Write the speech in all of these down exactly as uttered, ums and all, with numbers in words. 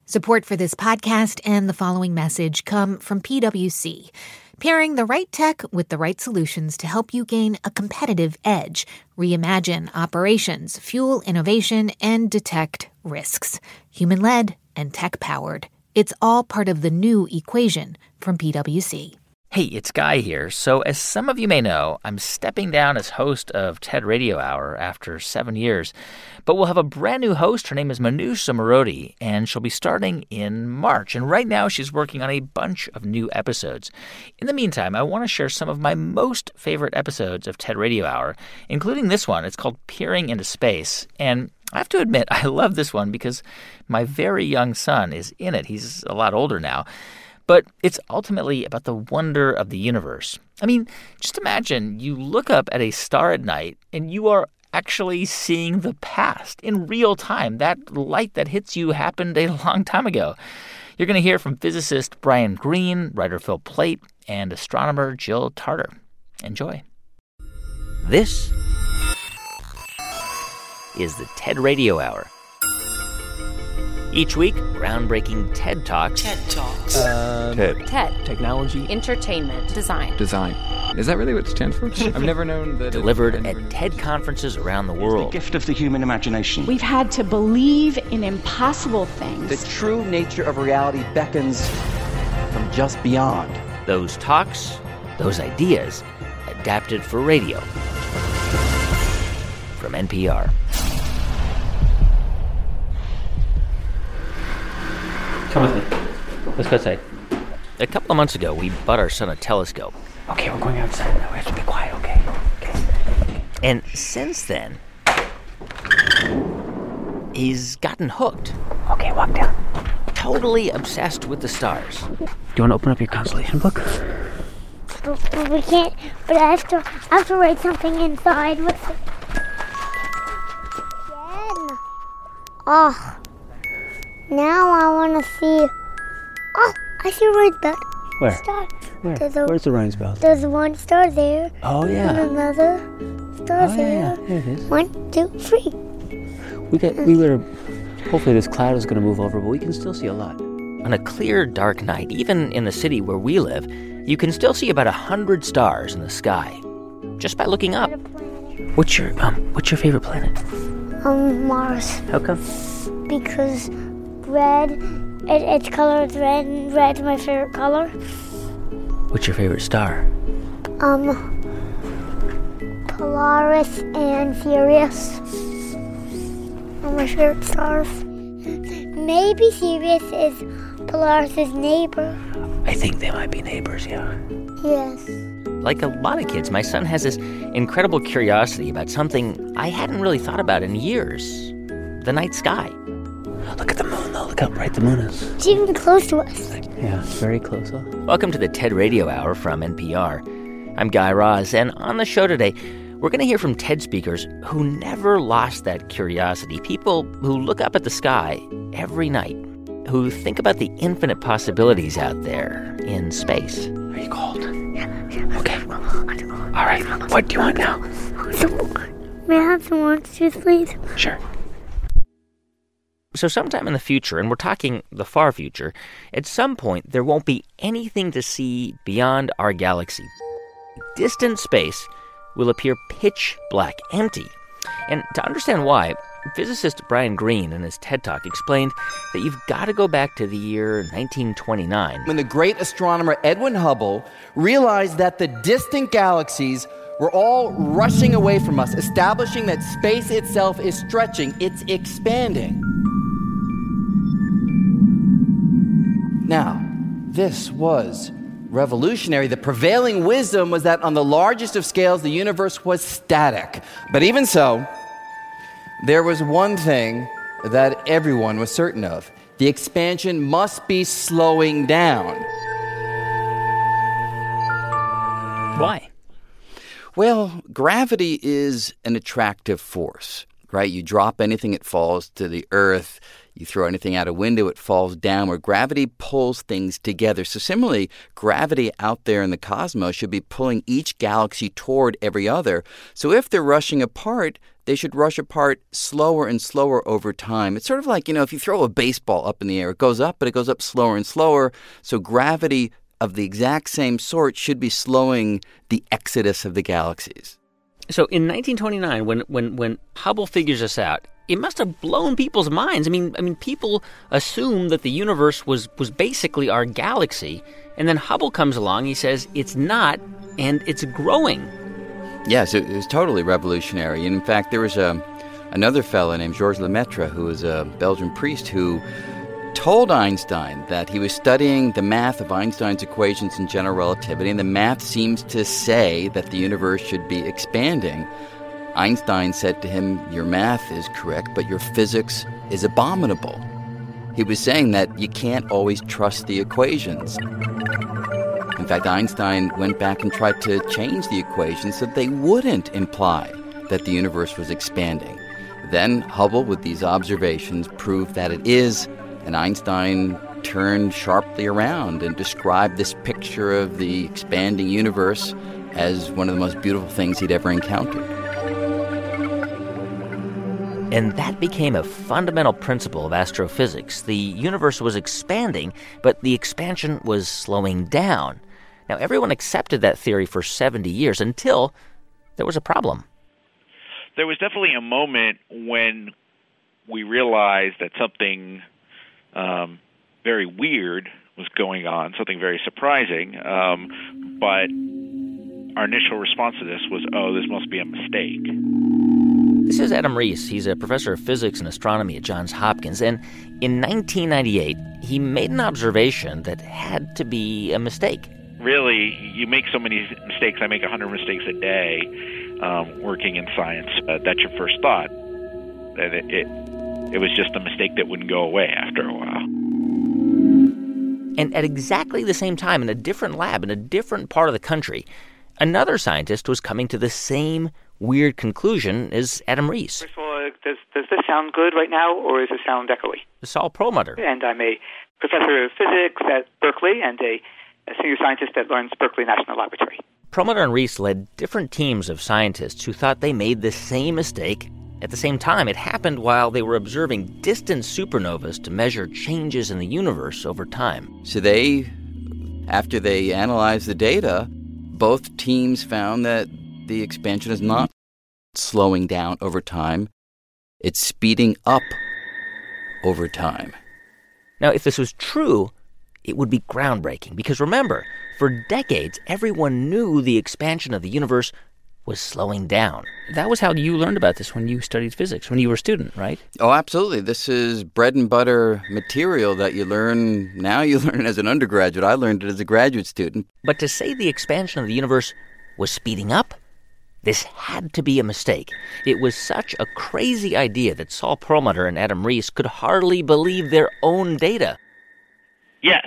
Support for this podcast and the following message come from P W C, pairing the right tech with the right solutions to help you gain a competitive edge, reimagine operations, fuel innovation, and detect risks. Human-led and tech-powered. It's all part of the new equation from P W C. Hey, it's Guy here. So as some of you may know, I'm stepping down as host of TED Radio Hour after seven years. But we'll have a brand new host. Her name is Manoush Zomorodi, and she'll be starting in March. And right now, she's working on a bunch of new episodes. In the meantime, I want to share some of my most favorite episodes of TED Radio Hour, including this one. It's called Peering into Space. And I have to admit, I love this one because my very young son is in it. He's a lot older now. But it's ultimately about the wonder of the universe. I mean, just imagine you look up at a star at night and you are actually seeing the past in real time. That light that hits you happened a long time ago. You're going to hear from physicist Brian Greene, writer Phil Plait, and astronomer Jill Tarter. Enjoy. This is the TED Radio Hour. Each week, groundbreaking TED Talks. TED Talks. Uh, TED. TED. Technology. Entertainment. Design. Design. Is that really what it stands for? I've never known that. Delivered it, at TED conferences around the world. The gift of the human imagination. We've had to believe in impossible things. The true nature of reality beckons from just beyond. Those talks, those ideas, adapted for radio. From N P R. Come with me. Let's go outside. A couple of months ago, we bought our son a telescope. Okay, we're going outside now. We have to be quiet, okay? Okay. And since then, he's gotten hooked. Okay, walk down. Totally obsessed with the stars. Do you want to open up your constellation book? But, but we can't, but I have to, I have to write something inside with it. Jen. Oh. Now I want to see. Oh, I see a red belt. Where? Star. Where? There's a, Where's the Ryan's belt? There's one star there. Oh, yeah. And another star oh, there. Yeah, yeah. There it is. One, two, three. We got. We were. Hopefully, this cloud is going to move over, but we can still see a lot. On a clear, dark night, even in the city where we live, you can still see about a hundred stars in the sky, just by looking up. What's your um? What's your favorite planet? Um, Mars. How come? Because red, it, its color is red, and red's my favorite color. What's your favorite star? Um, Polaris and Sirius are my favorite stars. Maybe Sirius is Polaris's neighbor. I think they might be neighbors, yeah. Yes. Like a lot of kids, my son has this incredible curiosity about something I hadn't really thought about in years. The night sky. Look at the moon, though. Look how bright the moon is. It's even close to us. Yeah, it's very close, huh? Welcome to the TED Radio Hour from N P R. I'm Guy Raz, and on the show today, we're going to hear from TED speakers who never lost that curiosity. People who look up at the sky every night, who think about the infinite possibilities out there in space. Are you cold? Yeah. Okay. All right. What do you want now? May I have some orange juice, please? Sure. So sometime in the future, and we're talking the far future, at some point there won't be anything to see beyond our galaxy. Distant space will appear pitch black, empty. And to understand why, physicist Brian Greene in his TED Talk explained that you've got to go back to the year nineteen twenty-nine. When the great astronomer Edwin Hubble realized that the distant galaxies were all rushing away from us, establishing that space itself is stretching, it's expanding. Now, this was revolutionary. The prevailing wisdom was that on the largest of scales, the universe was static. But even so, there was one thing that everyone was certain of. The expansion must be slowing down. Why? Well, gravity is an attractive force, right? You drop anything, it falls to the earth. You throw anything out a window, it falls downward. Gravity pulls things together. So similarly, gravity out there in the cosmos should be pulling each galaxy toward every other. So if they're rushing apart, they should rush apart slower and slower over time. It's sort of like, you know, if you throw a baseball up in the air, it goes up, but it goes up slower and slower. So gravity of the exact same sort should be slowing the exodus of the galaxies. So in nineteen twenty-nine, when when when Hubble figures this out, it must have blown people's minds. I mean, I mean, people assumed that the universe was was basically our galaxy, and then Hubble comes along. He says it's not, and it's growing. Yes, it was totally revolutionary. And in fact, there was a another fellow named Georges Lemaitre, who was a Belgian priest, who told Einstein that he was studying the math of Einstein's equations in general relativity, and the math seems to say that the universe should be expanding. Einstein said to him, "Your math is correct, but your physics is abominable." He was saying that you can't always trust the equations. In fact, Einstein went back and tried to change the equations so that they wouldn't imply that the universe was expanding. Then Hubble, with these observations, proved that it is, and Einstein turned sharply around and described this picture of the expanding universe as one of the most beautiful things he'd ever encountered. And that became a fundamental principle of astrophysics. The universe was expanding, but the expansion was slowing down. Now, everyone accepted that theory for seventy years until there was a problem. There was definitely a moment when we realized that something um, very weird was going on, something very surprising, um, but our initial response to this was, oh, this must be a mistake. This is Adam Riess. He's a professor of physics and astronomy at Johns Hopkins, and in nineteen ninety-eight, he made an observation that had to be a mistake. Really, you make so many mistakes. I make one hundred mistakes a day um, working in science. Uh, that's your first thought. And it, it, it was just a mistake that wouldn't go away after a while. And at exactly the same time, in a different lab, in a different part of the country, another scientist was coming to the same weird conclusion as Adam Riess. First of all, does, does this sound good right now, or does it sound echoey? Saul Perlmutter. And I'm a professor of physics at Berkeley and a, a senior scientist at Lawrence Berkeley National Laboratory. Perlmutter and Riess led different teams of scientists who thought they made the same mistake at the same time. It happened while they were observing distant supernovas to measure changes in the universe over time. So they, after they analyzed the data, both teams found that the expansion is not slowing down over time. It's speeding up over time. Now, if this was true, it would be groundbreaking. Because remember, for decades, everyone knew the expansion of the universe was slowing down. That was how you learned about this when you studied physics, when you were a student, right? Oh, absolutely. This is bread and butter material that you learn. Now you learn it as an undergraduate. I learned it as a graduate student. But to say the expansion of the universe was speeding up, this had to be a mistake. It was such a crazy idea that Saul Perlmutter and Adam Riess could hardly believe their own data. Yes.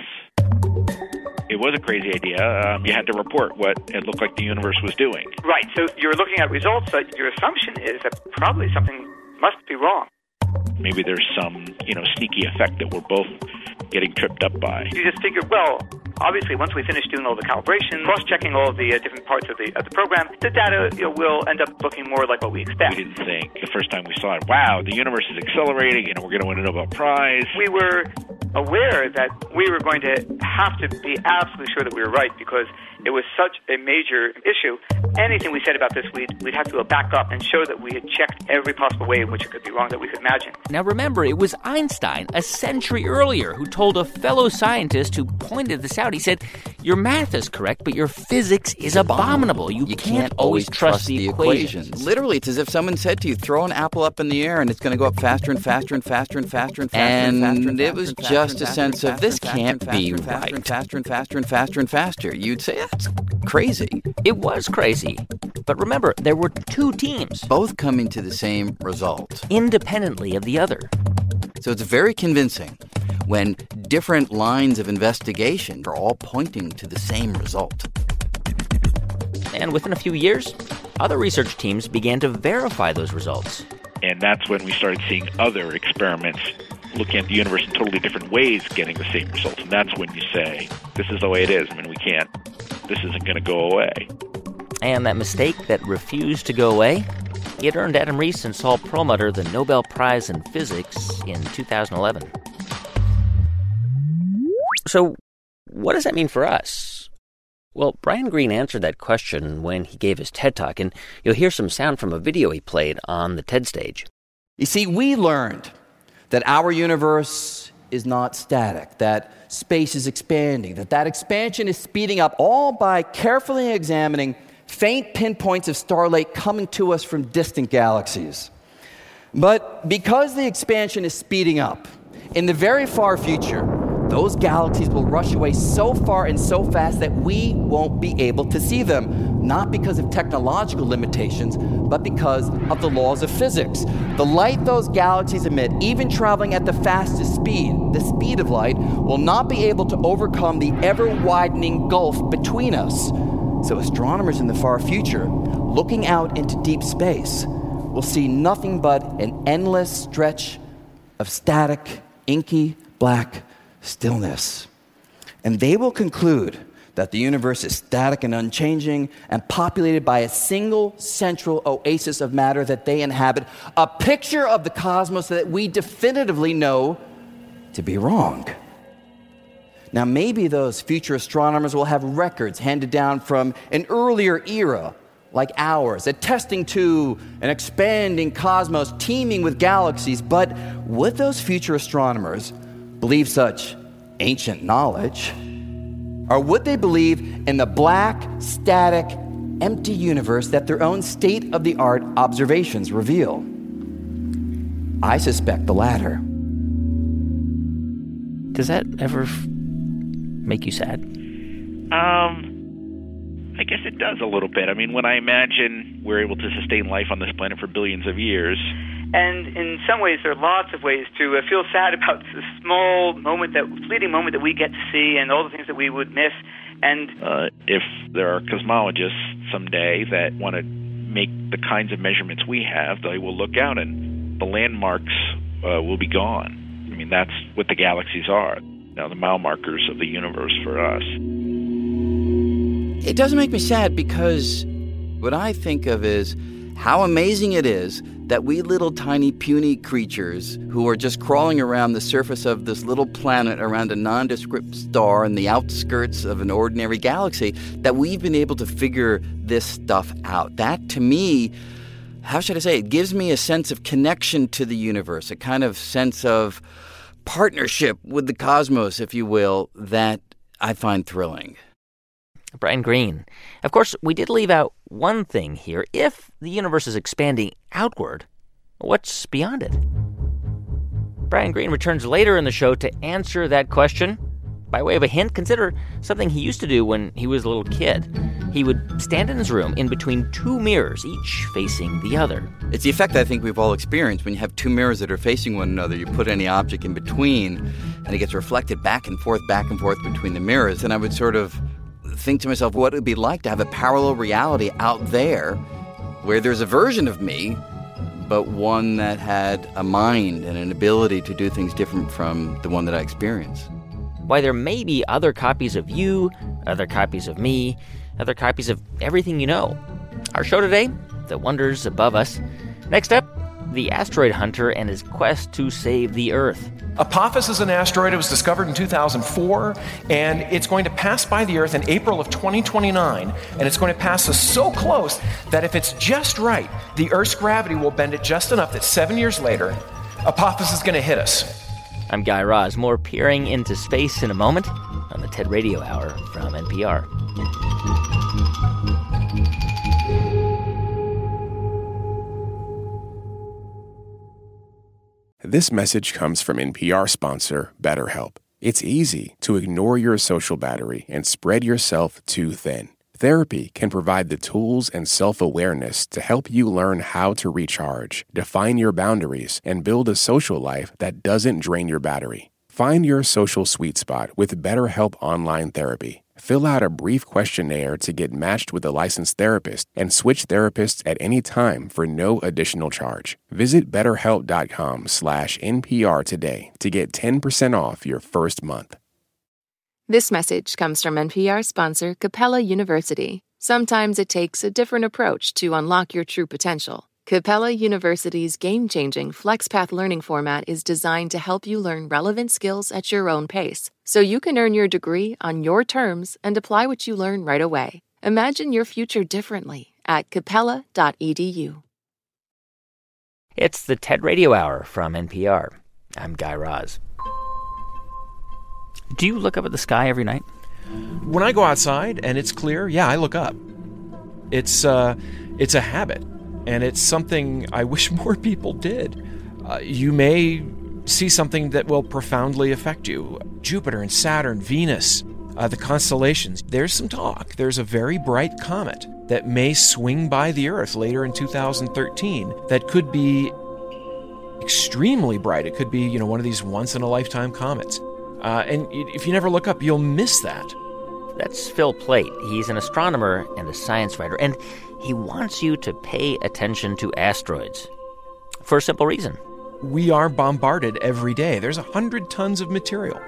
It was a crazy idea. Um, you had to report what it looked like the universe was doing. Right. So you're looking at results, but your assumption is that probably something must be wrong. Maybe there's some, you know, sneaky effect that we're both getting tripped up by. You just figure, well, obviously, once we finish doing all the calibration, cross-checking all of the uh, different parts of the of the program, the data, you know, will end up looking more like what we expect. We didn't think the first time we saw it, wow, the universe is accelerating and we're going to win a Nobel Prize. We were aware that we were going to have to be absolutely sure that we were right because it was such a major issue. Anything we said about this, we'd, we'd have to go back up and show that we had checked every possible way in which it could be wrong that we could imagine. Now remember, it was Einstein, a century earlier, who told a fellow scientist who pointed this out. He said, your math is correct, but your physics is abominable. You, you can't, can't always trust, trust the, the equations. equations. Literally, it's as if someone said to you, throw an apple up in the air and it's going to go up faster and faster and faster and faster and faster and faster. And it was just a sense of, this can't be right. And faster and faster and faster and faster. You'd say, that's crazy. It was crazy. But remember, there were two teams. Both coming to the same result. Independently of the other. So it's very convincing when different lines of investigation are all pointing to the same result. And within a few years, other research teams began to verify those results. And that's when we started seeing other experiments looking at the universe in totally different ways getting the same results. And that's when you say, this is the way it is. I mean, we can't, this isn't going to go away. And that mistake that refused to go away It earned Adam Rees and Saul Perlmutter the Nobel Prize in Physics in two thousand eleven. So, what does that mean for us? Well, Brian Greene answered that question when he gave his TED Talk, and you'll hear some sound from a video he played on the TED stage. You see, we learned that our universe is not static, that space is expanding, that that expansion is speeding up, all by carefully examining faint pinpoints of starlight coming to us from distant galaxies. But because the expansion is speeding up, in the very far future, those galaxies will rush away so far and so fast that we won't be able to see them, not because of technological limitations, but because of the laws of physics. The light those galaxies emit, even traveling at the fastest speed, the speed of light, will not be able to overcome the ever-widening gulf between us. So astronomers in the far future, looking out into deep space, will see nothing but an endless stretch of static, inky, black stillness. And they will conclude that the universe is static and unchanging and populated by a single central oasis of matter that they inhabit, a picture of the cosmos that we definitively know to be wrong. Now, maybe those future astronomers will have records handed down from an earlier era like ours, attesting to an expanding cosmos teeming with galaxies, but would those future astronomers believe such ancient knowledge? Or would they believe in the black, static, empty universe that their own state-of-the-art observations reveal? I suspect the latter. Does that ever f- make you sad? Um, I guess it does a little bit. I mean, when I imagine we're able to sustain life on this planet for billions of years. And in some ways, there are lots of ways to uh, feel sad about the small moment, that fleeting moment that we get to see and all the things that we would miss. And uh, if there are cosmologists someday that want to make the kinds of measurements we have, they will look out and the landmarks uh, will be gone. I mean, that's what the galaxies are. Now, the mile markers of the universe for us. It doesn't make me sad because what I think of is how amazing it is that we little tiny puny creatures who are just crawling around the surface of this little planet around a nondescript star in the outskirts of an ordinary galaxy, that we've been able to figure this stuff out. That, to me, how should I say, it gives me a sense of connection to the universe, a kind of sense of partnership with the cosmos, if you will, that I find thrilling. Brian Greene. Of course, we did leave out one thing here. If the universe is expanding outward, what's beyond it? Brian Greene returns later in the show to answer that question. By way of a hint, consider something he used to do when he was a little kid. He would stand in his room in between two mirrors, each facing the other. It's the effect I think we've all experienced when you have two mirrors that are facing one another. You put any object in between, and it gets reflected back and forth, back and forth between the mirrors. And I would sort of think to myself what it would be like to have a parallel reality out there where there's a version of me, but one that had a mind and an ability to do things different from the one that I experienced. Why, there may be other copies of you, other copies of me, other copies of everything you know. Our show today, The Wonders Above Us. Next up, the asteroid hunter and his quest to save the Earth. Apophis is an asteroid. It was discovered in two thousand four, and it's going to pass by the Earth in April of twenty twenty-nine, and it's going to pass us so close that if it's just right, the Earth's gravity will bend it just enough that seven years later, Apophis is going to hit us. I'm Guy Raz. More peering into space in a moment on the TED Radio Hour from N P R. This message comes from N P R sponsor BetterHelp. It's easy to ignore your social battery and spread yourself too thin. Therapy can provide the tools and self-awareness to help you learn how to recharge, define your boundaries, and build a social life that doesn't drain your battery. Find your social sweet spot with BetterHelp Online Therapy. Fill out a brief questionnaire to get matched with a licensed therapist and switch therapists at any time for no additional charge. Visit betterhelp.com slash NPR today to get ten percent off your first month. This message comes from N P R sponsor Capella University. Sometimes it takes a different approach to unlock your true potential. Capella University's game-changing FlexPath learning format is designed to help you learn relevant skills at your own pace, so you can earn your degree on your terms and apply what you learn right away. Imagine your future differently at capella dot e d u. It's the TED Radio Hour from N P R. I'm Guy Raz. Do you look up at the sky every night? When I go outside and it's clear, yeah, I look up. It's uh, it's a habit, and it's something I wish more people did. Uh, you may see something that will profoundly affect you. Jupiter and Saturn, Venus, uh, the constellations. There's some talk. There's a very bright comet that may swing by the Earth later in two thousand thirteen that could be extremely bright. It could be, you know, one of these once-in-a-lifetime comets. Uh, and if you never look up, you'll miss that. That's Phil Plait. He's an astronomer and a science writer, and he wants you to pay attention to asteroids for a simple reason. We are bombarded every day. There's a hundred tons of material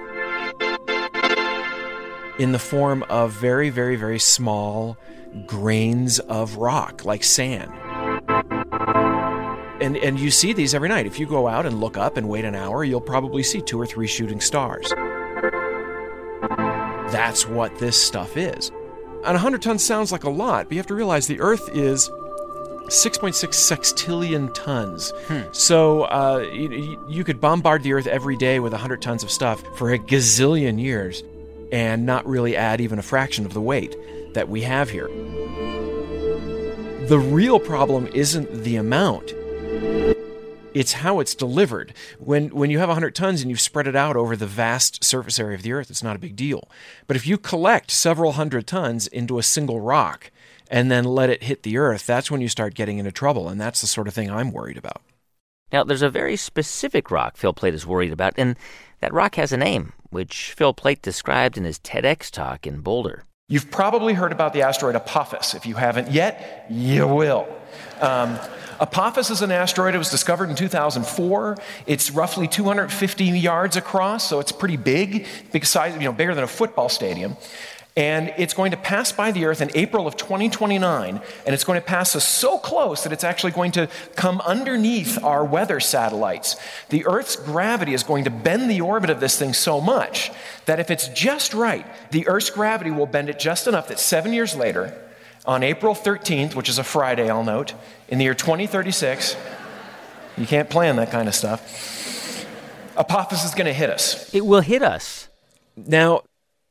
in the form of very, very, very small grains of rock, like sand. And and you see these every night. If you go out and look up and wait an hour, you'll probably see two or three shooting stars. That's what this stuff is. And one hundred tons sounds like a lot, but you have to realize the Earth is six point six sextillion tons. Hmm. So uh, you, you could bombard the Earth every day with one hundred tons of stuff for a gazillion years and not really add even a fraction of the weight that we have here. The real problem isn't the amount. It's how it's delivered. When when you have one hundred tons and you've spread it out over the vast surface area of the Earth, it's not a big deal. But if you collect several hundred tons into a single rock and then let it hit the Earth, that's when you start getting into trouble, and that's the sort of thing I'm worried about. Now, there's a very specific rock Phil Plait is worried about, and that rock has a name, which Phil Plait described in his TEDx talk in Boulder. You've probably heard about the asteroid Apophis. If you haven't yet, you will. Um, Apophis is an asteroid. It was discovered in two thousand four. It's roughly two hundred fifty yards across, so it's pretty big, big size, you know, bigger than a football stadium. And it's going to pass by the Earth in April of twenty twenty-nine, and it's going to pass us so close that it's actually going to come underneath our weather satellites. The Earth's gravity is going to bend the orbit of this thing so much that if it's just right, the Earth's gravity will bend it just enough that seven years later, on April thirteenth, which is a Friday, I'll note, in the year twenty thirty-six, you can't plan that kind of stuff, Apophis is going to hit us. It will hit us. Now,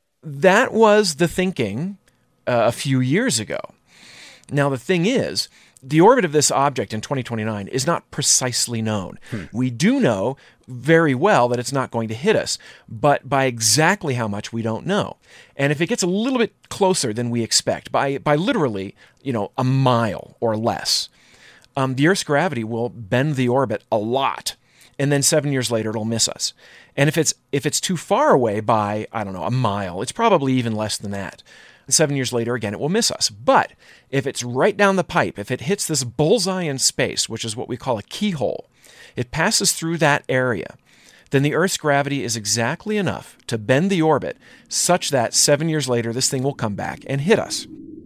that was the thinking uh, a few years ago. Now, the thing is, the orbit of this object in twenty twenty-nine is not precisely known. Hmm. We do know very well that it's not going to hit us, but by exactly how much, we don't know. And if it gets a little bit closer than we expect, by by literally, you know, a mile or less, um, the Earth's gravity will bend the orbit a lot, and then seven years later, it'll miss us. And if it's if it's too far away by, I don't know, a mile, it's probably even less than that. Seven years later, again, it will miss us. But if it's right down the pipe, if it hits this bullseye in space, which is what we call a keyhole, it passes through that area, then the Earth's gravity is exactly enough to bend the orbit such that seven years later, this thing will come back and hit us.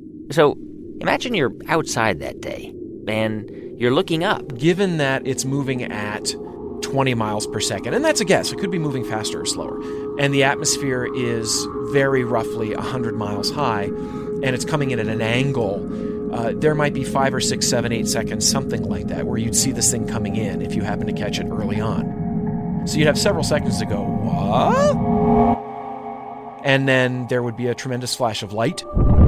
So imagine you're outside that day and you're looking up. Given that it's moving at twenty miles per second, and that's a guess, it could be moving faster or slower, and the atmosphere is very roughly one hundred miles high, and it's coming in at an angle, uh, there might be five or six, seven, eight seconds, something like that, where you'd see this thing coming in if you happen to catch it early on. So you'd have several seconds to go, what? And then there would be a tremendous flash of light.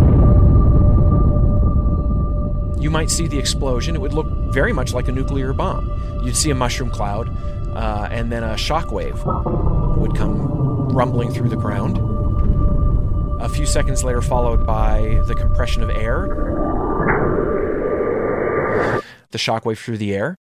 You might see the explosion. It would look very much like a nuclear bomb. You'd see a mushroom cloud, uh, and then a shock wave would come rumbling through the ground. A few seconds later, followed by the compression of air, the shock wave through the air.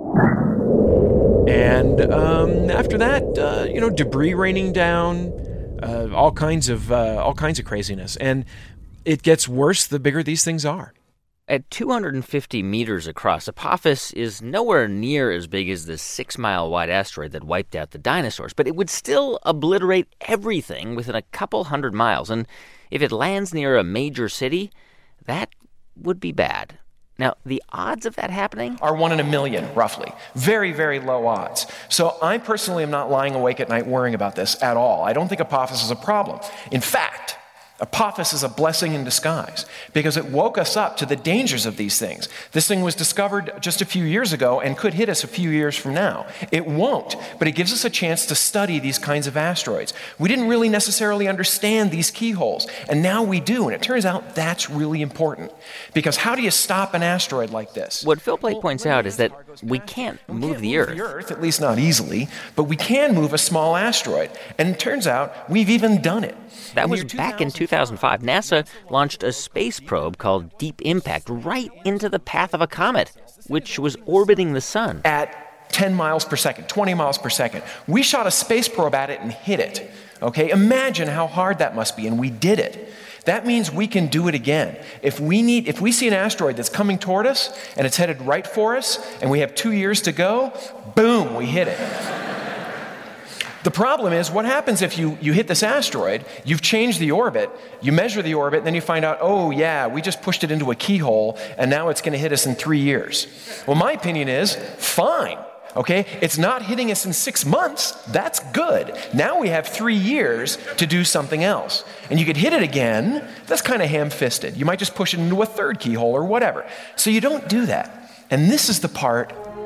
And um, after that, uh, you know, debris raining down, uh, all kinds of uh, all kinds of craziness. And it gets worse the bigger these things are. At two hundred fifty meters across, Apophis is nowhere near as big as the six-mile-wide asteroid that wiped out the dinosaurs, but it would still obliterate everything within a couple hundred miles. And if it lands near a major city, that would be bad. Now, the odds of that happening are one in a million, roughly. Very, very low odds. So I personally am not lying awake at night worrying about this at all. I don't think Apophis is a problem. In fact, Apophis is a blessing in disguise because it woke us up to the dangers of these things. This thing was discovered just a few years ago and could hit us a few years from now. It won't, but it gives us a chance to study these kinds of asteroids. We didn't really necessarily understand these keyholes, and now we do, and it turns out that's really important. Because how do you stop an asteroid like this? What Phil Plait points out is that we can't move the Earth. The Earth, at least not easily, but we can move a small asteroid. And it turns out we've even done it. That was back in two thousand five. NASA launched a space probe called Deep Impact right into the path of a comet, which was orbiting the sun. At ten miles per second, twenty miles per second. We shot a space probe at it and hit it. Okay, imagine how hard that must be, and we did it. That means we can do it again. If we need, if we see an asteroid that's coming toward us and it's headed right for us, and we have two years to go, boom, we hit it. The problem is, what happens if you, you hit this asteroid, you've changed the orbit, you measure the orbit, and then you find out, oh yeah, we just pushed it into a keyhole, and now it's going to hit us in three years. Well, my opinion is, fine. Okay, it's not hitting us in six months. That's good. Now we have three years to do something else. And you could hit it again. That's kind of ham-fisted. You might just push it into a third keyhole or whatever. So you don't do that. And this is the part,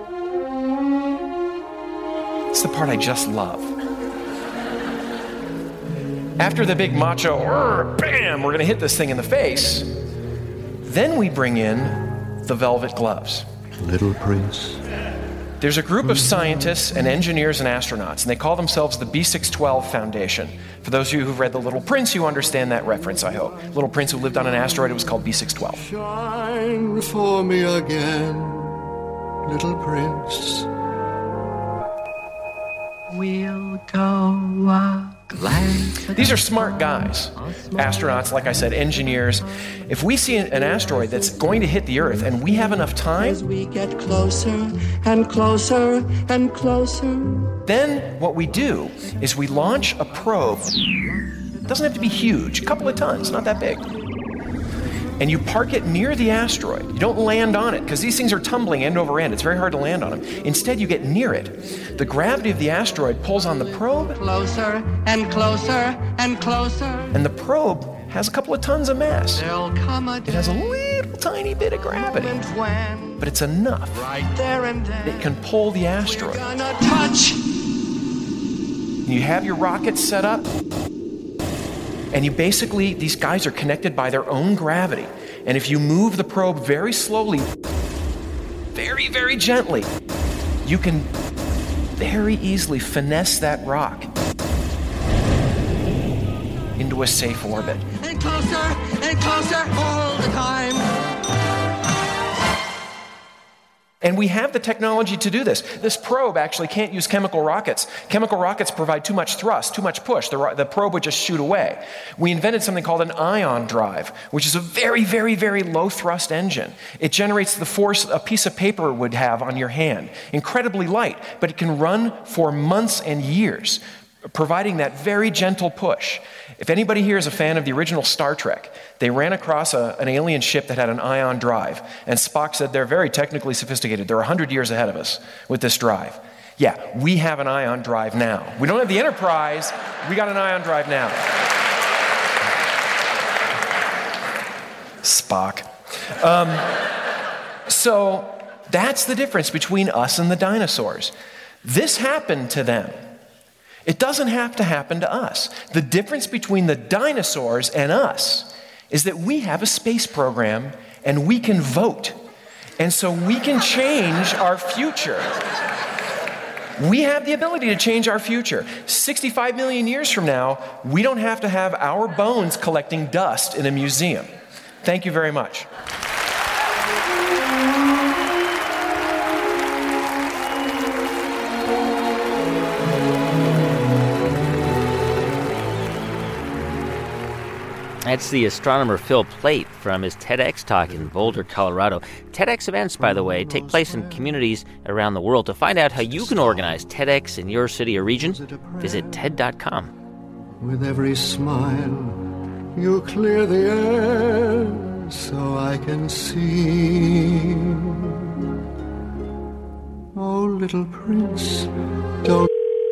it's the part I just love. After the big macho, bam, we're going to hit this thing in the face, then we bring in the velvet gloves. Little Prince. There's a group of scientists and engineers and astronauts, and they call themselves the B six twelve Foundation. For those of you who've read The Little Prince, you understand that reference, I hope. Little Prince who lived on an asteroid, it was called B six twelve. Shine for me again, little prince. We'll go a glance. These are smart guys, astronauts, like I said, engineers. If we see an asteroid that's going to hit the Earth and we have enough time, as we get closer and closer and closer, then what we do is we launch a probe. It doesn't have to be huge, a couple of tons, not that big. And you park it near the asteroid. You don't land on it, because these things are tumbling end over end. It's very hard to land on them. Instead, you get near it. The gravity of the asteroid pulls on the probe. Closer and closer and closer. And the probe has a couple of tons of mass. There'll come a it has a little tiny bit of gravity. When, but it's enough right there and then, that it can pull the asteroid. We're gonna touch. You have your rocket set up. And you basically, these guys are connected by their own gravity. And if you move the probe very slowly, very, very gently, you can very easily finesse that rock into a safe orbit. And closer and closer all the time. And we have the technology to do this. This probe actually can't use chemical rockets. Chemical rockets provide too much thrust, too much push. The, the probe would just shoot away. We invented something called an ion drive, which is a very, very, very low thrust engine. It generates the force a piece of paper would have on your hand. Incredibly light, but it can run for months and years, providing that very gentle push. If anybody here is a fan of the original Star Trek, they ran across a, an alien ship that had an ion drive, and Spock said they're very technically sophisticated. They're one hundred years ahead of us with this drive. Yeah, we have an ion drive now. We don't have the Enterprise, we got an ion drive now. Spock. Um, so that's the difference between us and the dinosaurs. This happened to them. It doesn't have to happen to us. The difference between the dinosaurs and us is that we have a space program and we can vote. And so we can change our future. We have the ability to change our future. sixty-five million years from now, we don't have to have our bones collecting dust in a museum. Thank you very much. That's the astronomer Phil Plait from his TEDx talk in Boulder, Colorado. TEDx events, by the way, take place in communities around the world. To find out how you can organize TEDx in your city or region, visit T E D dot com. With every smile, you clear the air. so I can see. Oh, little prince, don't.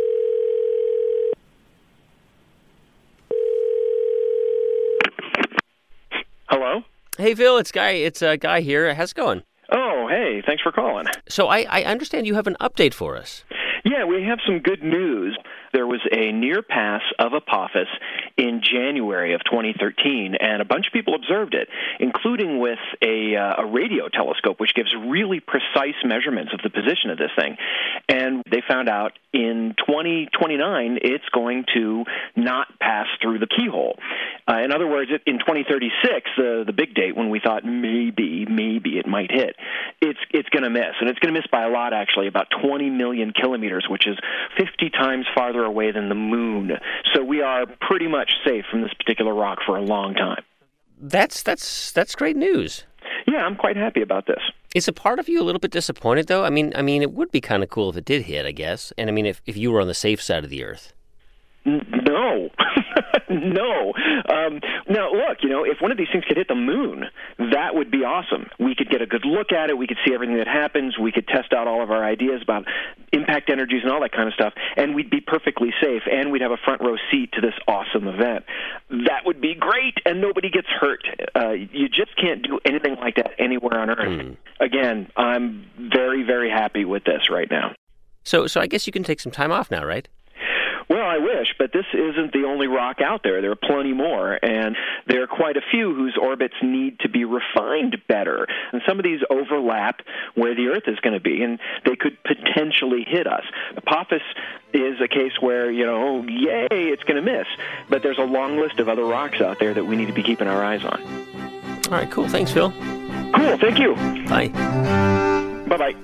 Hello? Hey, Phil, it's Guy. It's uh, Guy here. How's it going? Oh, hey, thanks for calling. So I, I understand you have an update for us. Yeah, we have some good news. There was a near pass of Apophis in January of twenty thirteen, and a bunch of people observed it, including with a, uh, a radio telescope, which gives really precise measurements of the position of this thing. And they found out in twenty twenty-nine, it's going to not pass through the keyhole. Uh, in other words, in twenty thirty-six, the, the big date when we thought maybe, maybe it might hit, it's, it's going to miss. And it's going to miss by a lot, actually, about twenty million kilometers, which is fifty times farther away than the moon. So we are pretty much safe from this particular rock for a long time. That's that's that's great news. Yeah, I'm quite happy about this. Is a part of you a little bit disappointed, though? I mean, I mean, it would be kind of cool if it did hit, I guess. And I mean, if, if you were on the safe side of the Earth. No. no. Um, now, look, you know, if one of these things could hit the moon, that would be awesome. We could get a good look at it. We could see everything that happens. We could test out all of our ideas about impact energies and all that kind of stuff, and we'd be perfectly safe, and we'd have a front row seat to this awesome event. That would be great, and nobody gets hurt. Uh, you just can't do anything like that anywhere on Earth. Mm. Again, I'm very, very happy with this right now. So, so I guess you can take some time off now, right? Well, I wish, but this isn't the only rock out there. There are plenty more, and there are quite a few whose orbits need to be refined better. And some of these overlap where the Earth is going to be, and they could potentially hit us. Apophis is a case where, you know, yay, it's going to miss. But there's a long list of other rocks out there that we need to be keeping our eyes on. All right, cool. Thanks, Phil. Cool, thank you. Bye. Bye-bye.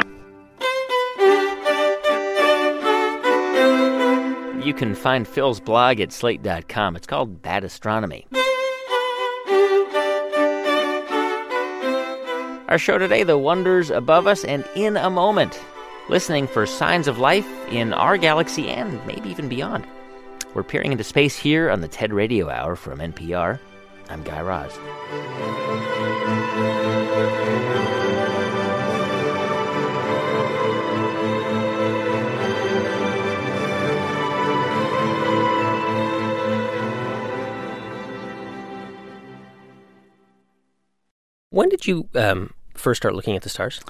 You can find Phil's blog at slate dot com. It's called Bad Astronomy. Our show today, The Wonders Above Us and in a Moment. Listening for signs of life in our galaxy and maybe even beyond. We're peering into space here on the TED Radio Hour from N P R. I'm Guy Raz. When did you um, first start looking at the stars?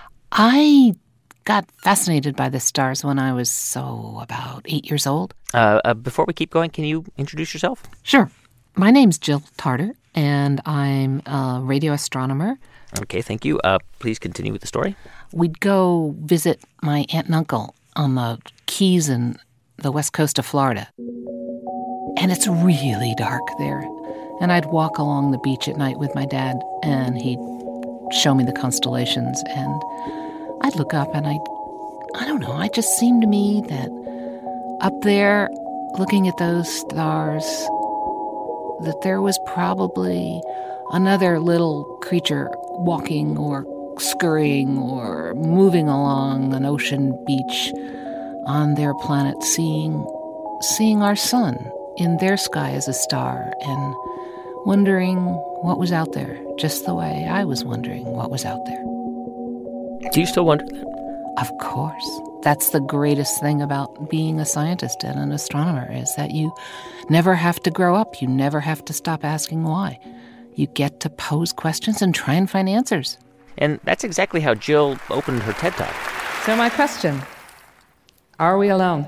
I got fascinated by the stars when I was, so, about eight years old. Uh, uh, before we keep going, can you introduce yourself? Sure. My name's Jill Tarter, and I'm a radio astronomer. Okay, thank you. Uh, please continue with the story. We'd go visit my aunt and uncle on the Keys in the west coast of Florida. And it's really dark there. And I'd walk along the beach at night with my dad, and he'd show me the constellations, and I'd look up, and I'd, I don't know, it just seemed to me that up there, looking at those stars, that there was probably another little creature walking or scurrying or moving along an ocean beach on their planet, seeing, seeing our sun in their sky as a star, and wondering what was out there, just the way I was wondering what was out there. Do you still wonder that? Of course. That's the greatest thing about being a scientist and an astronomer, is that you never have to grow up. You never have to stop asking why. You get to pose questions and try and find answers. And that's exactly how Jill opened her TED Talk. So my question, are we alone?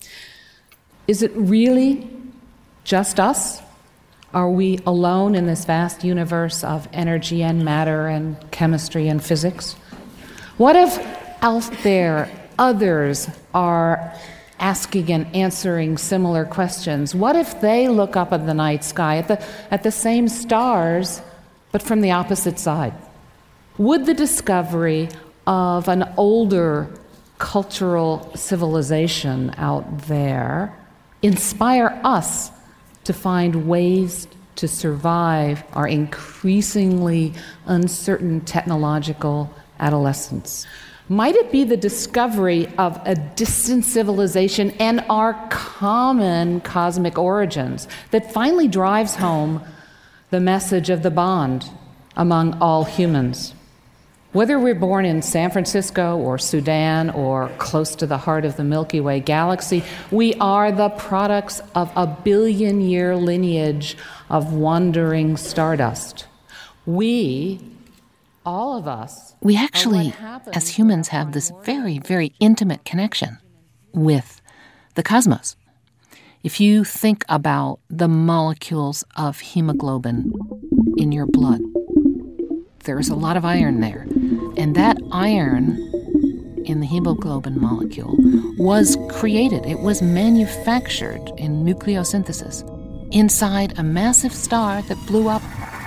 Is it really just us? Are we alone in this vast universe of energy and matter and chemistry and physics? What if out there others are asking and answering similar questions? What if they look up at the night sky at the, at the same stars, but from the opposite side? Would the discovery of an older cultural civilization out there inspire us to find ways to survive our increasingly uncertain technological adolescence? Might it be the discovery of a distant civilization and our common cosmic origins that finally drives home the message of the bond among all humans. Whether we're born in San Francisco or Sudan or close to the heart of the Milky Way galaxy, we are the products of a billion-year lineage of wandering stardust. We, all of us... We actually, as humans, have this very, very intimate connection with the cosmos. If you think about the molecules of hemoglobin in your blood, there's a lot of iron there. And that iron in the hemoglobin molecule was created, it was manufactured in nucleosynthesis inside a massive star that blew up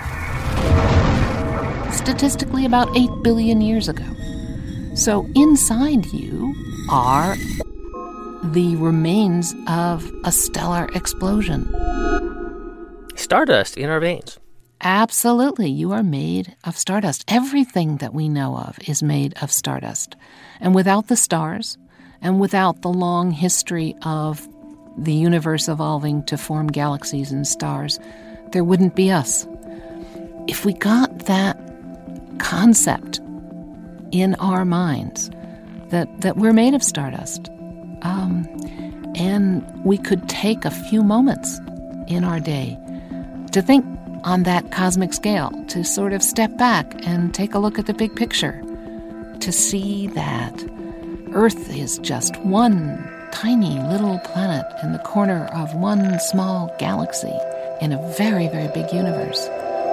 statistically about eight billion years ago. So inside you are the remains of a stellar explosion. Stardust in our veins. Absolutely. You are made of stardust. Everything that we know of is made of stardust. And without the stars, and without the long history of the universe evolving to form galaxies and stars, there wouldn't be us. If we got that concept in our minds, that, that we're made of stardust, um, and we could take a few moments in our day to think on that cosmic scale, to sort of step back and take a look at the big picture, to see that Earth is just one tiny little planet in the corner of one small galaxy in a very, very big universe.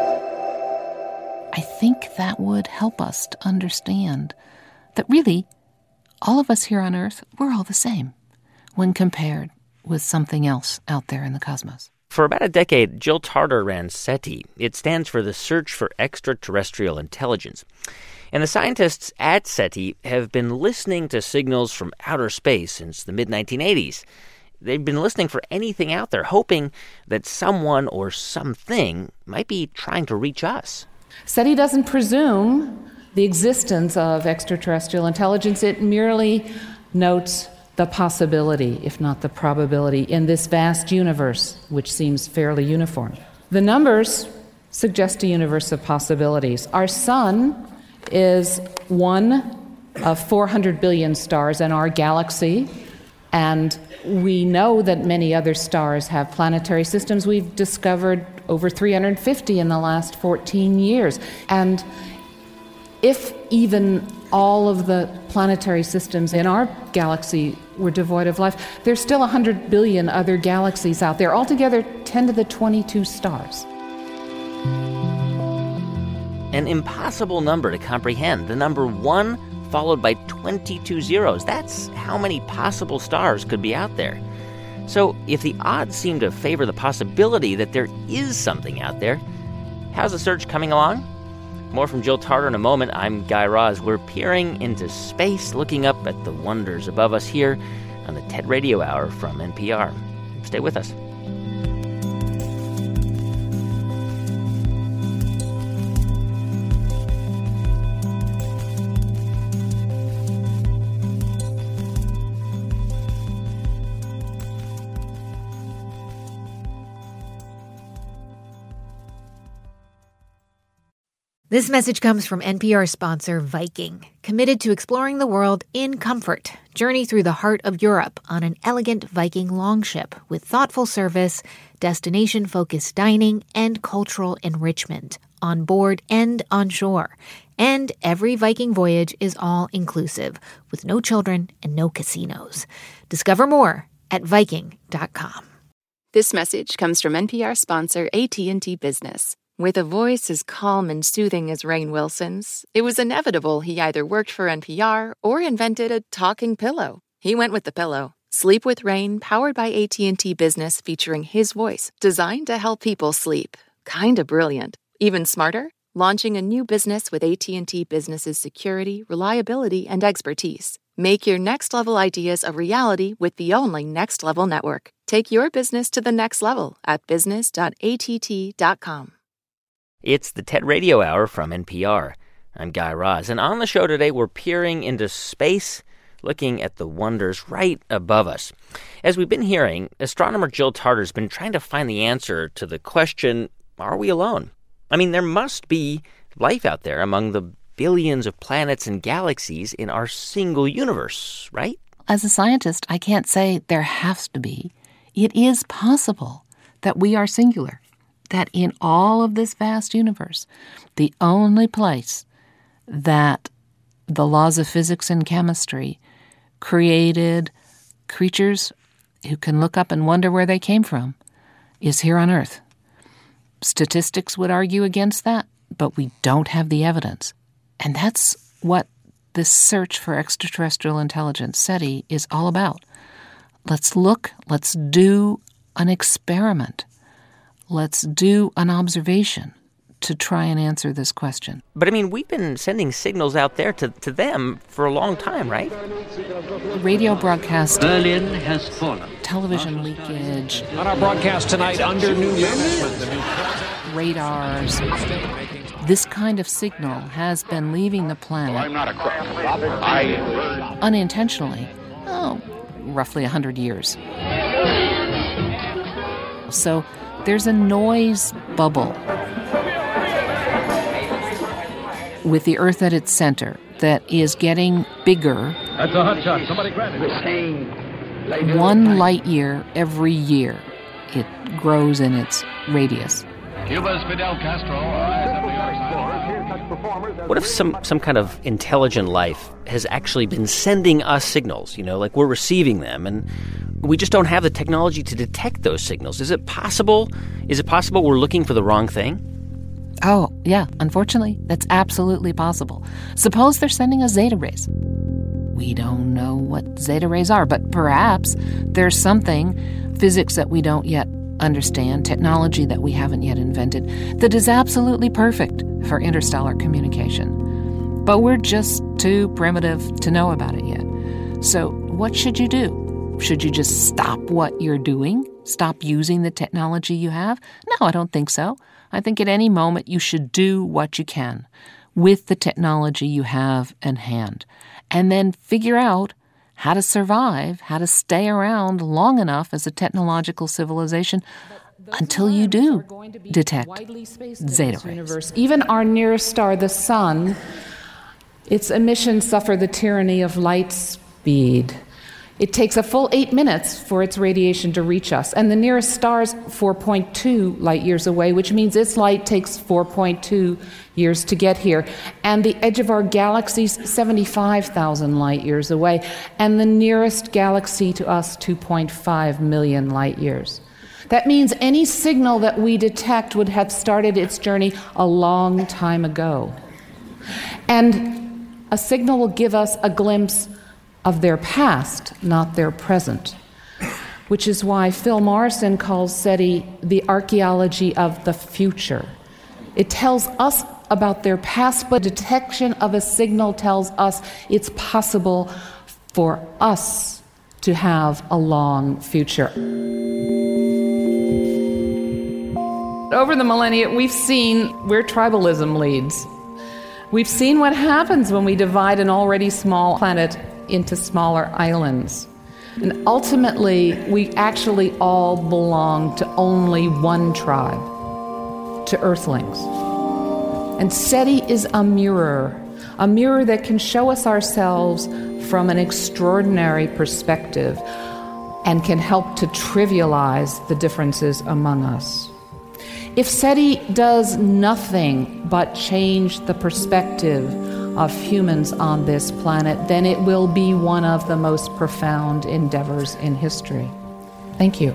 I think that would help us to understand that really, all of us here on Earth, we're all the same when compared with something else out there in the cosmos. For about a decade, Jill Tarter ran SETI. It stands for the Search for Extraterrestrial Intelligence. And the scientists at SETI have been listening to signals from outer space since the mid nineteen eighties. They've been listening for anything out there, hoping that someone or something might be trying to reach us. SETI doesn't presume the existence of extraterrestrial intelligence. It merely notes the possibility, if not the probability, in this vast universe, which seems fairly uniform. The numbers suggest a universe of possibilities. Our sun is one of four hundred billion stars in our galaxy, and we know that many other stars have planetary systems. We've discovered over three hundred fifty in the last fourteen years. And if even all of the planetary systems in our galaxy were devoid of life, there's still one hundred billion other galaxies out there, altogether ten to the twenty-two stars. An impossible number to comprehend, the number one followed by twenty-two zeros. That's how many possible stars could be out there. So if the odds seem to favor the possibility that there is something out there, how's the search coming along? More from Jill Tarter in a moment. I'm Guy Raz. We're peering into space, looking up at the wonders above us here on the TED Radio Hour from N P R. Stay with us. This message comes from N P R sponsor Viking, committed to exploring the world in comfort. Journey through the heart of Europe on an elegant Viking longship with thoughtful service, destination-focused dining, and cultural enrichment on board and on shore. And every Viking voyage is all-inclusive, with no children and no casinos. Discover more at Viking dot com. This message comes from N P R sponsor A T and T Business. With a voice as calm and soothing as Rainn Wilson's, it was inevitable he either worked for N P R or invented a talking pillow. He went with the pillow. Sleep with Rainn, powered by A T and T Business, featuring his voice, designed to help people sleep. Kinda brilliant. Even smarter? Launching a new business with A T and T Business's security, reliability, and expertise. Make your next-level ideas a reality with the only Next Level network. Take your business to the next level at business dot A T T dot com. It's the TED Radio Hour from N P R. I'm Guy Raz, and on the show today, we're peering into space, looking at the wonders right above us. As we've been hearing, astronomer Jill Tarter's been trying to find the answer to the question, are we alone? I mean, there must be life out there among the billions of planets and galaxies in our single universe, right? As a scientist, I can't say there has to be. It is possible that we are singular, that in all of this vast universe, the only place that the laws of physics and chemistry created creatures who can look up and wonder where they came from is here on Earth. Statistics would argue against that, but we don't have the evidence. And that's what this search for extraterrestrial intelligence, SETI, is all about. Let's look, let's do an experiment. Let's do an observation to try and answer this question. But, I mean, we've been sending signals out there to, to them for a long time, right? Radio broadcast. Berlin has fallen. Television leakage. On our broadcast tonight, under new management, the new radars. This kind of signal has been leaving the planet. Well, I'm not a crook. I unintentionally. Oh, roughly one hundred years. So there's a noise bubble with the Earth at its center that is getting bigger. That's a hot shot. Somebody grab it. One light year every year. It grows in its radius. Cuba's Fidel Castro arrives at the Earth. What if some, some kind of intelligent life has actually been sending us signals, you know, like we're receiving them, and we just don't have the technology to detect those signals? Is it possible? Is it possible we're looking for the wrong thing? Oh, yeah. Unfortunately, that's absolutely possible. Suppose they're sending us zeta rays. We don't know what zeta rays are, but perhaps there's something, physics that we don't yet understand, technology that we haven't yet invented, that is absolutely perfect for interstellar communication. But we're just too primitive to know about it yet. So what should you do? Should you just stop what you're doing? Stop using the technology you have? No, I don't think so. I think at any moment you should do what you can with the technology you have in hand, and then figure out how to survive, how to stay around long enough as a technological civilization until you do detect zeta rays. Universe. Even our nearest star, the sun, its emissions suffer the tyranny of light speed. It takes a full eight minutes for its radiation to reach us, and the nearest star is four point two light years away, which means its light takes four point two years to get here. And the edge of our galaxy is seventy-five thousand light years away, and the nearest galaxy to us, two point five million light years. That means any signal that we detect would have started its journey a long time ago. And a signal will give us a glimpse of their past, not their present, which is why Phil Morrison calls SETI the archaeology of the future. It tells us about their past, but detection of a signal tells us it's possible for us to have a long future. Over the millennia, we've seen where tribalism leads. We've seen what happens when we divide an already small planet into smaller islands. And ultimately, we actually all belong to only one tribe, to Earthlings. And SETI is a mirror, a mirror that can show us ourselves from an extraordinary perspective and can help to trivialize the differences among us. If SETI does nothing but change the perspective of humans on this planet, then it will be one of the most profound endeavors in history. Thank you.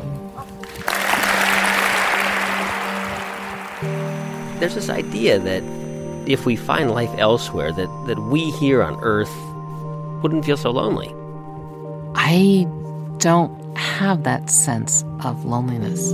There's this idea that if we find life elsewhere, that, that we here on Earth wouldn't feel so lonely. I don't have that sense of loneliness.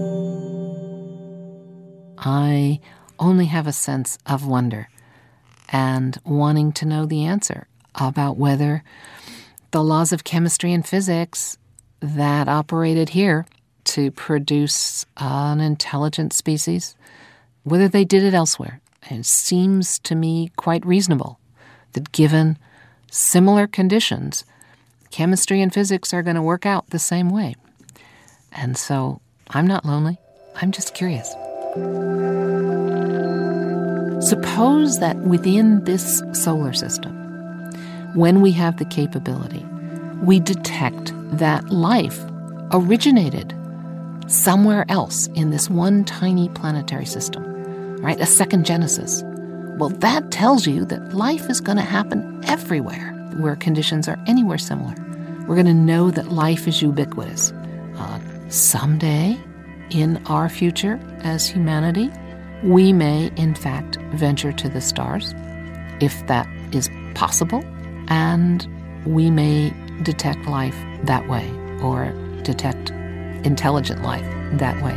I only have a sense of wonder and wanting to know the answer about whether the laws of chemistry and physics that operated here to produce an intelligent species, whether they did it elsewhere. And it seems to me quite reasonable that given similar conditions, chemistry and physics are going to work out the same way. And so I'm not lonely. I'm just curious. Suppose suppose that within this solar system, when we have the capability, we detect that life originated somewhere else in this one tiny planetary system, right? A second Genesis. Well, that tells you that life is going to happen everywhere where conditions are anywhere similar. We're going to know that life is ubiquitous. Uh, someday, in our future as humanity, we may, in fact, venture to the stars, if that is possible, and we may detect life that way, or detect intelligent life that way.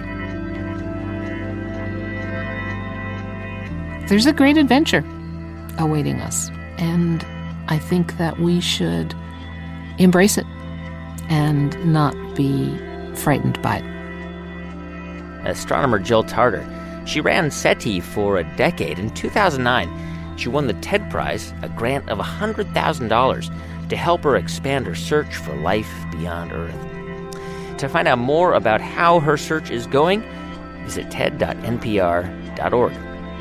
There's a great adventure awaiting us, and I think that we should embrace it and not be frightened by it. Astronomer Jill Tarter. She ran SETI for a decade. In two thousand nine, she won the TED Prize, a grant of one hundred thousand dollars, to help her expand her search for life beyond Earth. To find out more about how her search is going, visit ted dot n p r dot org.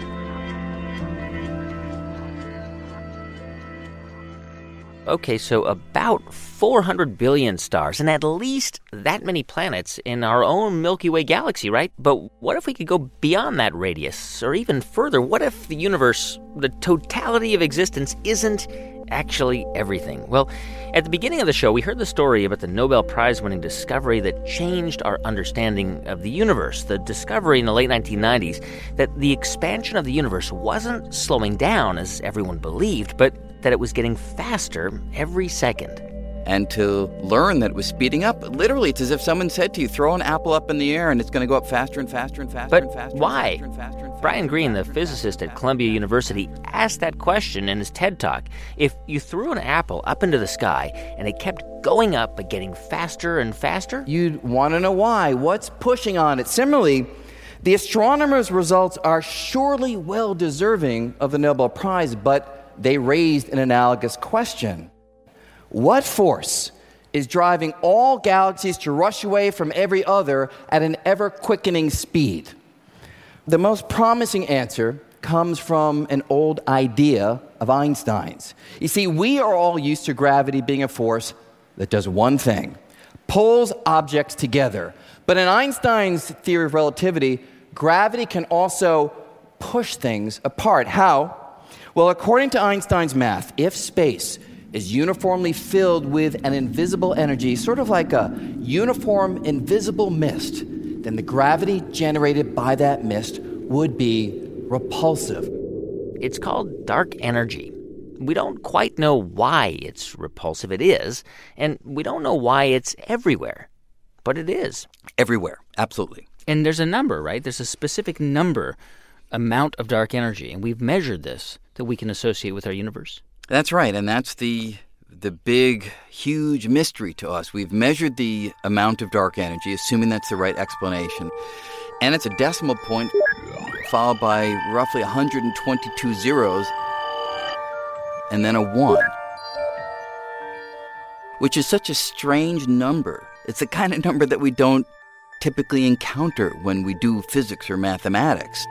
Okay, so about four hundred billion stars and at least that many planets in our own Milky Way galaxy, right? But what if we could go beyond that radius, or even further? What if the universe, the totality of existence, isn't actually everything? Well, at the beginning of the show, we heard the story about the Nobel Prize-winning discovery that changed our understanding of the universe. The discovery in the late nineteen nineties that the expansion of the universe wasn't slowing down, as everyone believed, but that it was getting faster every second. And to learn that it was speeding up, literally, it's as if someone said to you, throw an apple up in the air and it's going to go up faster and faster and faster but and faster. Why? And faster and faster and faster. Brian Greene, the physicist at Columbia University, asked that question in his TED Talk. If you threw an apple up into the sky and it kept going up but getting faster and faster, you'd want to know why. What's pushing on it? Similarly, the astronomers' results are surely well deserving of the Nobel Prize, but they raised an analogous question. What force is driving all galaxies to rush away from every other at an ever-quickening speed? The most promising answer comes from an old idea of Einstein's. You see, we are all used to gravity being a force that does one thing, pulls objects together. But in Einstein's theory of relativity, gravity can also push things apart. How? Well, according to Einstein's math, if space is uniformly filled with an invisible energy, sort of like a uniform invisible mist, then the gravity generated by that mist would be repulsive. It's called dark energy. We don't quite know why it's repulsive. It is, and we don't know why it's everywhere, but it is. Everywhere, absolutely. And there's a number, right? There's a specific number amount of dark energy, and we've measured this that we can associate with our universe. That's right, and that's the the big, huge mystery to us. We've measured the amount of dark energy, assuming that's the right explanation, and it's a decimal point followed by roughly one hundred twenty-two zeros, and then a one, which is such a strange number. It's the kind of number that we don't typically encounter when we do physics or mathematics.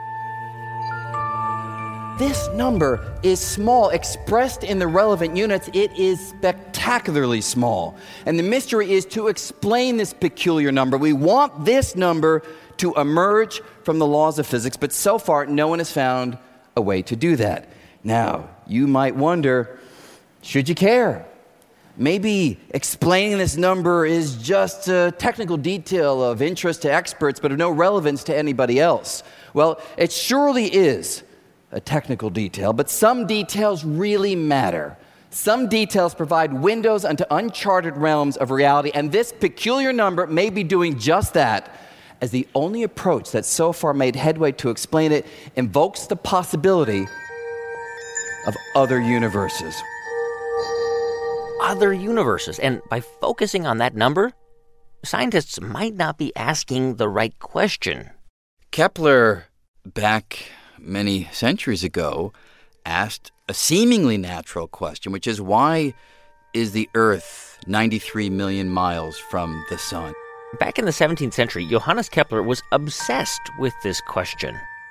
This number is small. Expressed in the relevant units, it is spectacularly small. And the mystery is to explain this peculiar number. We want this number to emerge from the laws of physics, but so far, no one has found a way to do that. Now, you might wonder, should you care? Maybe explaining this number is just a technical detail of interest to experts, but of no relevance to anybody else. Well, it surely is a technical detail, but some details really matter. Some details provide windows into uncharted realms of reality, and this peculiar number may be doing just that, as the only approach that so far made headway to explain it invokes the possibility of other universes. Other universes. And by focusing on that number, scientists might not be asking the right question. Kepler, back many centuries ago, asked a seemingly natural question, which is, why is the Earth ninety-three million miles from the sun? Back in the seventeenth century, Johannes Kepler was obsessed with this question.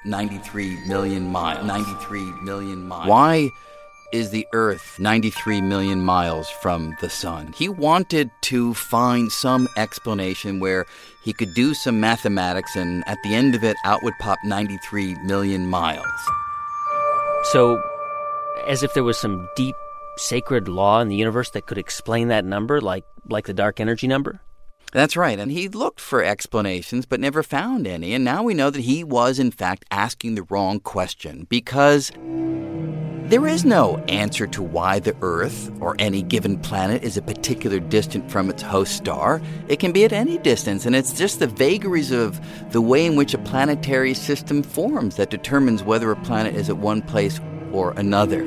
ninety-three million miles. ninety-three million miles. Why is the Earth ninety-three million miles from the sun? He wanted to find some explanation where he could do some mathematics, and at the end of it, out would pop ninety-three million miles. So, as if there was some deep, sacred law in the universe that could explain that number, like like the dark energy number? That's right, and he looked for explanations but never found any, and now we know that he was, in fact, asking the wrong question, because there is no answer to why the Earth, or any given planet, is a particular distance from its host star. It can be at any distance, and it's just the vagaries of the way in which a planetary system forms that determines whether a planet is at one place or another.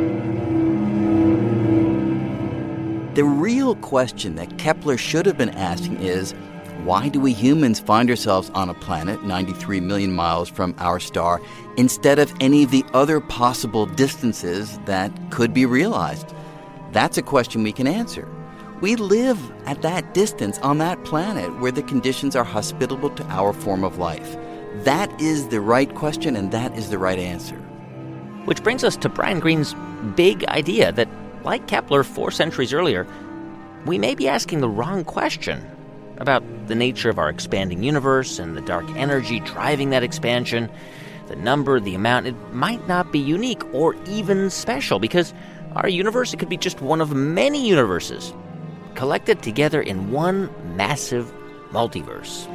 The real question that Kepler should have been asking is, why do we humans find ourselves on a planet ninety-three million miles from our star instead of any of the other possible distances that could be realized? That's a question we can answer. We live at that distance on that planet where the conditions are hospitable to our form of life. That is the right question, and that is the right answer. Which brings us to Brian Greene's big idea that, like Kepler four centuries earlier, we may be asking the wrong question about the nature of our expanding universe and the dark energy driving that expansion. The number, the amount, it might not be unique or even special, because our universe, it could be just one of many universes collected together in one massive multiverse.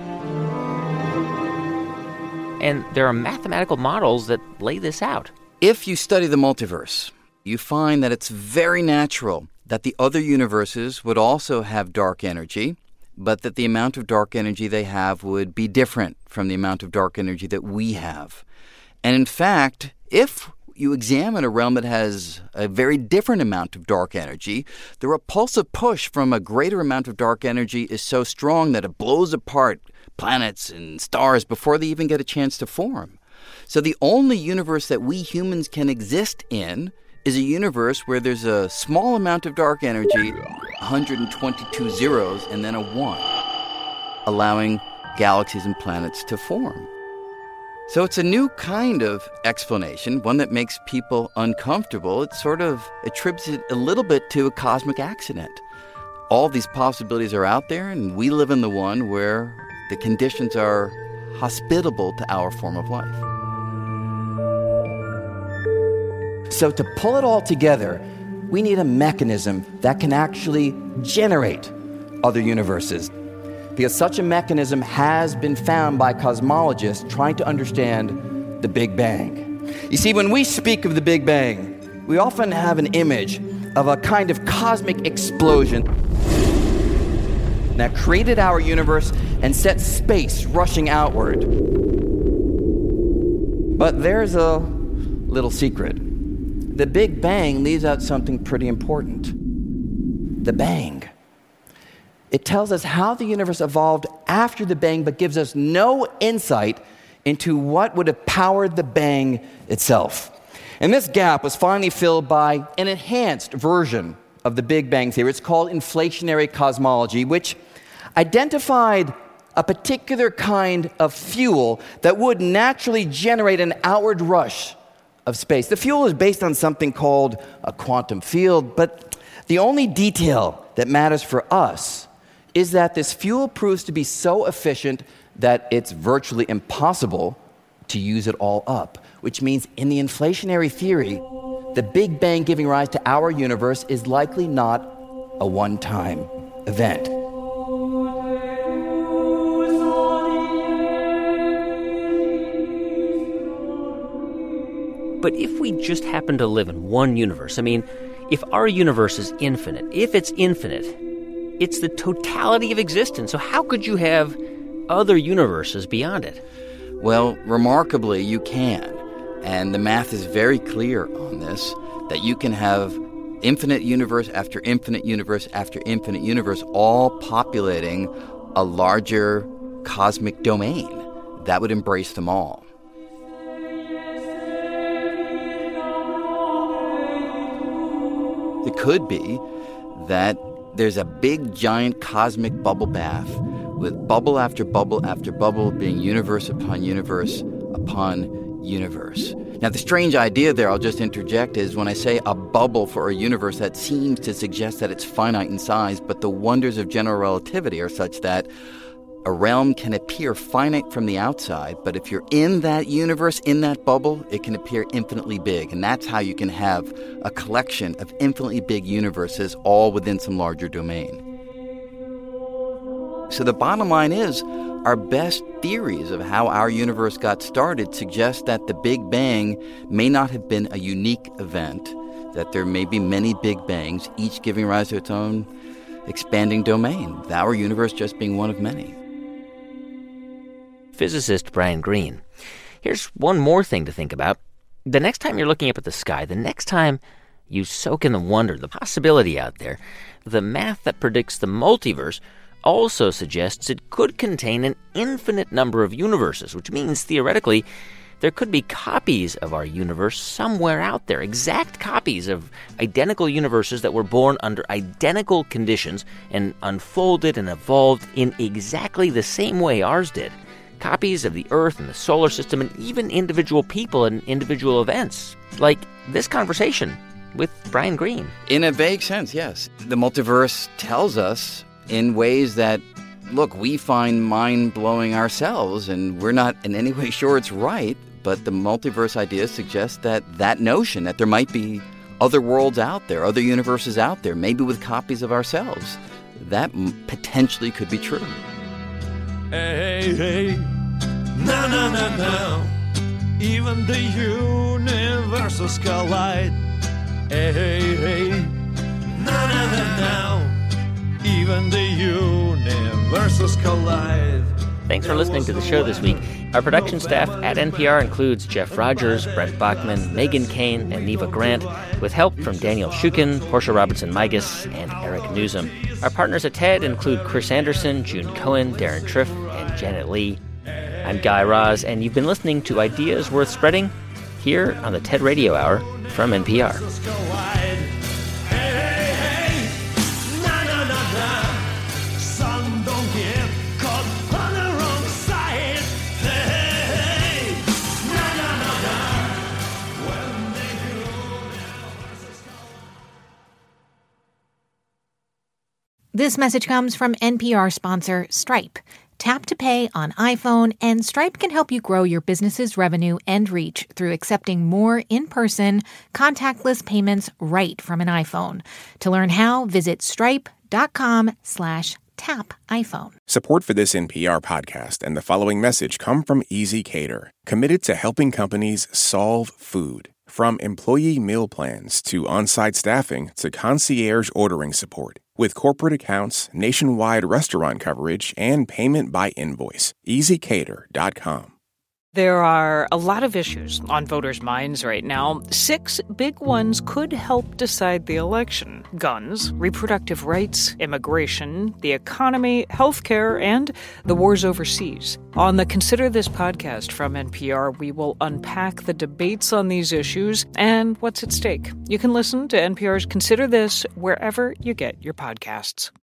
And there are mathematical models that lay this out. If you study the multiverse, you find that it's very natural that the other universes would also have dark energy, but that the amount of dark energy they have would be different from the amount of dark energy that we have. And in fact, if you examine a realm that has a very different amount of dark energy, the repulsive push from a greater amount of dark energy is so strong that it blows apart planets and stars before they even get a chance to form. So the only universe that we humans can exist in is a universe where there's a small amount of dark energy, one hundred twenty-two zeros, and then a one, allowing galaxies and planets to form. So it's a new kind of explanation, one that makes people uncomfortable. It sort of attributes it a little bit to a cosmic accident. All these possibilities are out there, and we live in the one where the conditions are hospitable to our form of life. So to pull it all together, we need a mechanism that can actually generate other universes. Because such a mechanism has been found by cosmologists trying to understand the Big Bang. You see, when we speak of the Big Bang, we often have an image of a kind of cosmic explosion that created our universe and set space rushing outward. But there's a little secret. The Big Bang leaves out something pretty important. The bang. It tells us how the universe evolved after the bang, but gives us no insight into what would have powered the bang itself. And this gap was finally filled by an enhanced version of the Big Bang theory. It's called inflationary cosmology, which identified a particular kind of fuel that would naturally generate an outward rush of space. The fuel is based on something called a quantum field, but the only detail that matters for us is that this fuel proves to be so efficient that it's virtually impossible to use it all up, which means in the inflationary theory, the Big Bang giving rise to our universe is likely not a one-time event. But if we just happen to live in one universe, I mean, if our universe is infinite, if it's infinite, it's the totality of existence. So how could you have other universes beyond it? Well, remarkably, you can. And the math is very clear on this, that you can have infinite universe after infinite universe after infinite universe, all populating a larger cosmic domain that would embrace them all. It could be that there's a big, giant cosmic bubble bath with bubble after bubble after bubble being universe upon universe upon universe. Now, the strange idea there, I'll just interject, is when I say a bubble for a universe, that seems to suggest that it's finite in size, but the wonders of general relativity are such that a realm can appear finite from the outside, but if you're in that universe, in that bubble, it can appear infinitely big. And that's how you can have a collection of infinitely big universes all within some larger domain. So the bottom line is, our best theories of how our universe got started suggest that the Big Bang may not have been a unique event, that there may be many Big Bangs, each giving rise to its own expanding domain, our universe just being one of many. Physicist Brian Greene. Here's one more thing to think about. The next time you're looking up at the sky, the next time you soak in the wonder, the possibility out there, the math that predicts the multiverse also suggests it could contain an infinite number of universes, which means, theoretically, there could be copies of our universe somewhere out there, exact copies of identical universes that were born under identical conditions and unfolded and evolved in exactly the same way ours did. Copies of the Earth and the solar system and even individual people and individual events, like this conversation with Brian Greene. In a vague sense, yes. The multiverse tells us in ways that, look, we find mind-blowing ourselves, and we're not in any way sure it's right, but the multiverse idea suggests that that notion, that there might be other worlds out there, other universes out there, maybe with copies of ourselves, that m- potentially could be true. Hey, hey, no, no, no, no, even the universes collide. Hey, hey, hey, no, no, no, no, even the universes collide. Thanks for listening to the show this week. Our production staff at N P R includes Jeff Rogers, Brent Bachman, Meghan Kane, and Neva Grant, with help from Daniel Shukin, Portia Robertson-Migas, and Eric Newsom. Our partners at TED include Chris Anderson, June Cohen, Darren Triff, and Janet Lee. I'm Guy Raz, and you've been listening to Ideas Worth Spreading here on the TED Radio Hour from N P R. This message comes from N P R sponsor Stripe. Tap to pay on iPhone, and Stripe can help you grow your business's revenue and reach through accepting more in-person, contactless payments right from an iPhone. To learn how, visit stripe.com slash tap iPhone. Support for this N P R podcast and the following message come from Easy Cater, committed to helping companies solve food. From employee meal plans to on-site staffing to concierge ordering support. With corporate accounts, nationwide restaurant coverage, and payment by invoice. easy cater dot com. There are a lot of issues on voters' minds right now. Six big ones could help decide the election. Guns, reproductive rights, immigration, the economy, healthcare, and the wars overseas. On the Consider This podcast from N P R, we will unpack the debates on these issues and what's at stake. You can listen to N P R's Consider This wherever you get your podcasts.